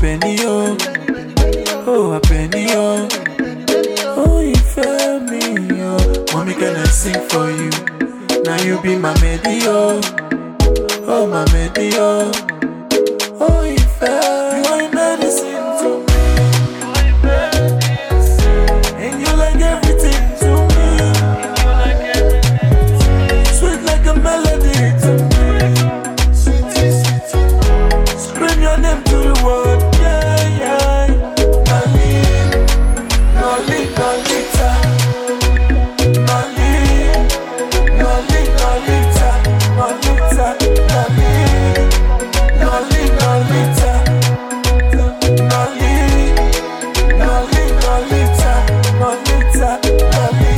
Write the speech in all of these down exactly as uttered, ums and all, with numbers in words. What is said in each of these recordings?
penny, oh, oh, a penny, oh, oh, you feel me, oh. Mommy, can I sing for you? Now you be my medi, oh, oh, my medi, oh, oh, you feel you ain't medicine to me, and you like everything to me, sweet like a melody to me, scream your name to the world, yeah, yeah, Nolly, Nolly, Nolita, Nolly, Nolly, Nolita, Nolita, Nolly, Nolly, Nolita, Nolly, Nolly, Nolita, Nolita, Nolly.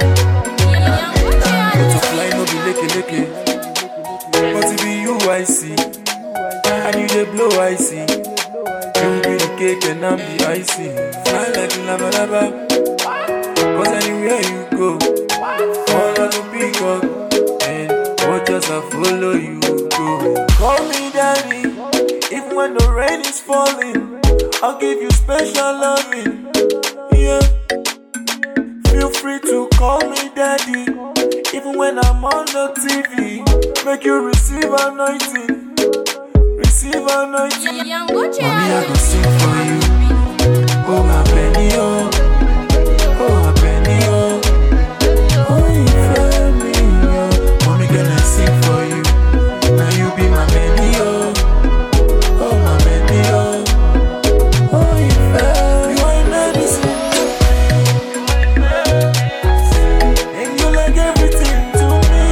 Butterfly no be leke leke, but it be you I see, and you dey blow I see. You be the cake and I'm the icing. Fly like lava lava, cause anywhere you go, all of the big up, and watchers I follow you go. Call me daddy, even when the rain is falling, I'll give you special loving, yeah. Feel free to call me daddy, even when I'm on the T V. Make you receive anointing, receive anointing. Mommy, I go sing for you. Oh my penny, oh, oh my penny, oh, oh you feel me, oh. Mommy, can I sing for you? Now you be my penny, oh, oh my penny, oh, oh you feel you ain't medicine, and you like everything to me,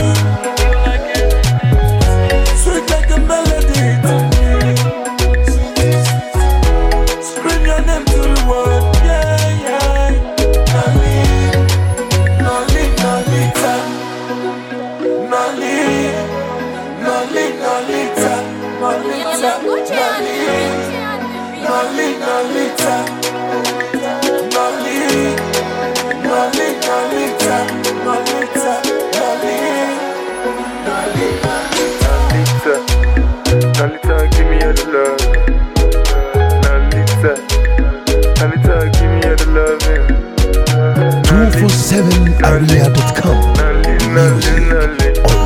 sweet like a melody to me, scream your name to the world, yeah, yeah, Nolly, Nolly, Nolita, Nolly, Nolly, Nolita, Nolita, Nolly, Nolly, Nolita, Nolly, Nolly, Nolita, Nolita, Nolly, Nolly, Nolita. Nolita, Nolita, give me all the love. Nolita, Nolita, give me all the loving. two four seven area dot com Nolly, Nolly, Nolly.